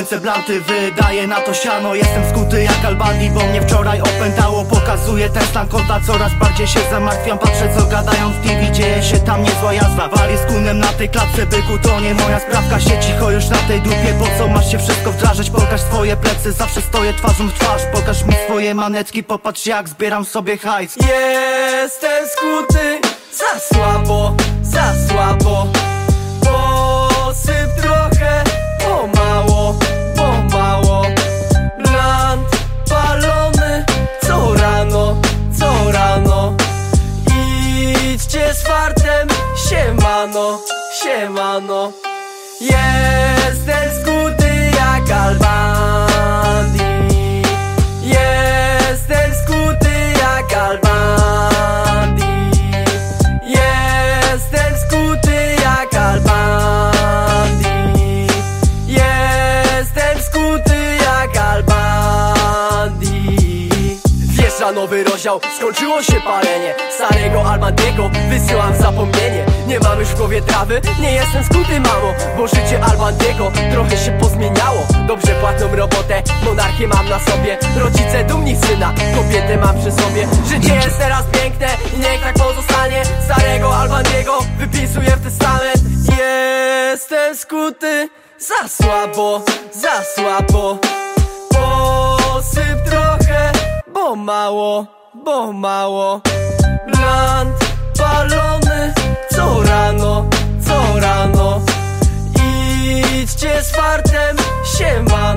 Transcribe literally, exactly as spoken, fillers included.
ręce blanty, wydaje na to siano. Jestem skuty jak Albani, bo mnie wczoraj opętało. Pokazuje ten stan konta, coraz bardziej się zamartwiam. Patrzę co gadają w T V, dzieje się tam niezła jazda. Wali z kunem na tej klatce, byku, to nie moja sprawka. Siedź cicho już na tej dupie, po co masz się wszystko wdrażać? Pokaż swoje plecy, zawsze stoję twarzą w twarz. Pokaż mi swoje manetki, popatrz jak zbieram sobie hajs. Jestem skuty, za słabo, za słabo. Posyp trochę, pomału, pomału. Blant palony, co rano, co rano. Idźcie z fartem, siemano, siemano. Jestem skuty jak Albandi. Jestem skuty jak Albandi. Jestem skuty jak Albandi. Jestem skuty jak Albandi. Wjeżdża nowy rozdział, skończyło się palenie starego Albandiego, wysyłam zapomnienie. Nie mam już w głowie trawy, nie jestem skuty, mamo, bo życie Albandiego trochę się pozmieniało. Dobrze płatną robotę, monarchię mam na sobie. Rodzice dumni syna, kobietę mam przy sobie. Życie jest teraz piękne i niech tak pozostanie. Starego Albandiego wypisuję w testament. Jestem skuty, za słabo, za słabo. Posyp trochę, bo mało, bo mało. Blant palony, co rano, co rano. Idźcie z fartem, siema.